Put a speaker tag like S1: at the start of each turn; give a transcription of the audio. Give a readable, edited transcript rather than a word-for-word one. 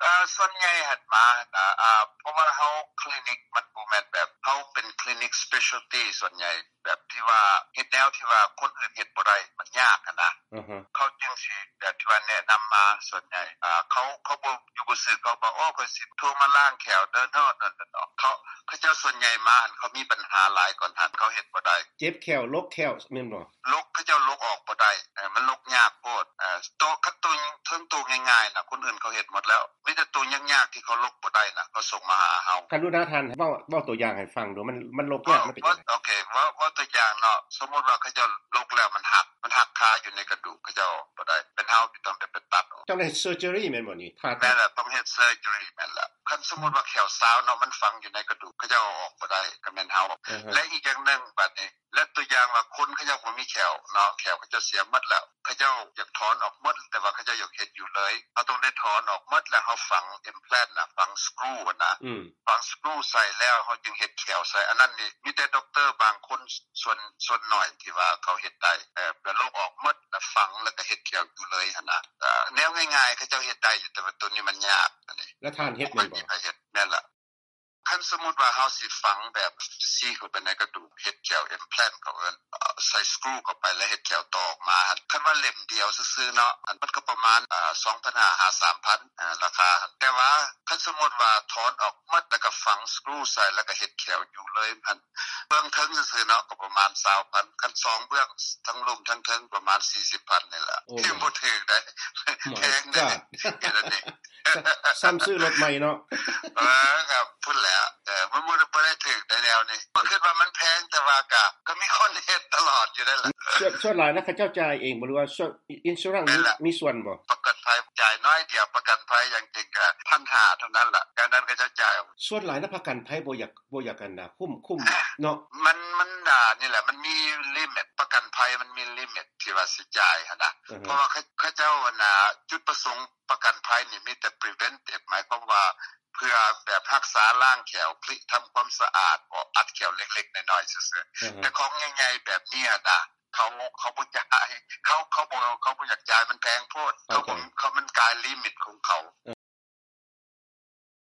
S1: ส่วนใหญ่หันมานะเพราะว่าเฮาคลินิกมันบ่แม่นแบบเฮาเป็นคลินิก specialty ส่วนใหญ่แบบที่ว่าเฮ็ดแนวที่ว่าคนอื่นเฮ็ดบ่ได้มันยากนะเขาจึงสิแบบที่ว่าแนะนํามาส่วนใหญ่เขาบ่อยู่บ่ซื่อเขาบอกข้อยสิโทรมาล้างแขวเด้อเนาะนั่นๆเขาเจ้าส่วนใหญ่มาเขามีปัญหาหลายก่อนหันเขาเฮ็ดบ่ได้
S2: เจ็บแขวลกแขวแม่นบ่
S1: ลกเขาเจ้าลกออกบ่ได้มันลกยากโพดตัวเทิงตัวง่ายๆน่ะคนอื่นเขาเฮ็ดหมดแล้วมีแต่ตัวยากๆที่เขาลกบ่ได้น่ะเขาส่งมาหาเฮา
S2: กรุณาท่านเว้าตัวอย่างให้ฟังดูมันลกยากมันเป็นจังได๋
S1: โอเคว่าตัวอย่างเนาะสมมุติว่าเขาเจ้าลกแล้วมันหักคาอยู่ในกระดูกเขาเจ้าบ่ได้เป็นเฮาที่ต้องไปตัด
S2: ต้องได้ surgery แม่นบ่นี่
S1: แม่นล่ะต้องเฮ็ด surgery แม่นล่ะคันสมมุติว่าแขวซาวเนาะมันฝังอยู่ในกระดูกเขาเจ้าออกบ่ได้ก็แม่นเฮาและอีกอย่างนึงบัดนี้และตัวอย่างว่าคนเขาเจ้าบ่มีแขวเนาะแขวเขาเจ้าเสียหมดแล้วเขาเจ้าอยากถอนออกหมดแต่ว่าเขาเจ้าอยากเฮ็ดอยู่เลยเฮาต้องได้ถอนออกหมดแล้วเฮาฝัง implant น่ะฝังสกรูนะฝังสกรูใส่แล้วเฮาจึงเฮ็ดแขวใส่อันนั้นนี่มีแต่ด็อกเตอร์บางคนส่วนน้อยที่ว่าเขาเฮ็ดได้เป็นโรคออกหมดแล้วฝังแล้วก็เฮ็ดแขวอยู่เลยหั่นน่ะแนวง่ายๆเขาเจ้าเฮ็ดได้อยู่แต่ว่าตัวนี้มันยากอันนี้
S2: แล้วท่านเฮ็ดแม่นบ่
S1: แม่นล่ะคันสมมุติว่าเฮาสิฝังแบบซีเข้าไปในกระดูกเฮ็ดแขว implant เขาเอิ้นใส่สกรูเข้าไปแล้วเฮ็ดแขวต่อออกมาคันว่าเล่มเดียวซื่อๆเนาะอันมันก็ประมาณ2,500 3,000ราคาแต่ว่าคันสมมุติว่าถอนออกหมดแล้วก็ฝังสกรูใส่แล้วก็เฮ็ดแขวอยู่เลยมันเบื้องถึงซื่อๆเนาะก็ประมาณ 20,000 คัน2เบื้องทั้งลุ่มทั้งเทิงประมาณ 40,000 นี่แหละที่บ่ถึงได้แพงได้นี่
S2: ซ้ำซื้อรถใหม่เนาะ
S1: ครับพุ่นแล้วมันบ่ได้ถึกได้แนวนี้บ่คิดว่ามันแพงแต่ว่าก็มีคนเฮ็ดตลอดอยู่ได้ล่ะ
S2: ส่วนหลายนะเขาเจ้าจ่ายเองบ่หรือว่าอินชัวรันซ์มีส่วนบ่
S1: ประกันภัยจ่ายน้อยเดียวประกันภัยอย่างจริงก็ 1,500 เท่านั้นล่ะการนั้นก็จะจ่าย
S2: ส่วนหลายนะประกันภัยบ่อยากกันนะคุ้มเนาะ
S1: มันนี่แหละมันมีลิมิตประกันภัยมันมีลิมิตที่ว่าสิจ่ายหั่นนะเพราะว่าเขาเจ้าน่ะจุดประสงค์ประกันภัยนี่มีแต่ preventive หมายความว่าเพื่อแบบรักษาล้างแขวทําความสะอาดบ่อัดแขวเล็กๆน้อยๆซื่อๆแต่ของใหญ่ๆแบบนี้น่ะเขาบ่จ่ายเขาบ่อยากจ่ายมันแพงโพดเขามันกายลิมิตของเขา